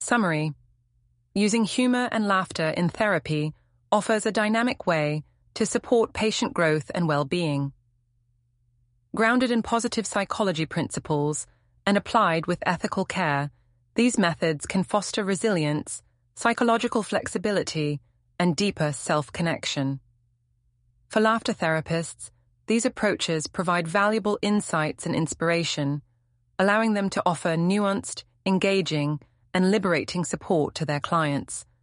Summary: using humor and laughter in therapy offers a dynamic way to support patient growth and well-being. Grounded in positive psychology principles and applied with ethical care, these methods can foster resilience, psychological flexibility, and deeper self-connection. For laughter therapists, these approaches provide valuable insights and inspiration, allowing them to offer nuanced, engaging, and liberating support to their clients.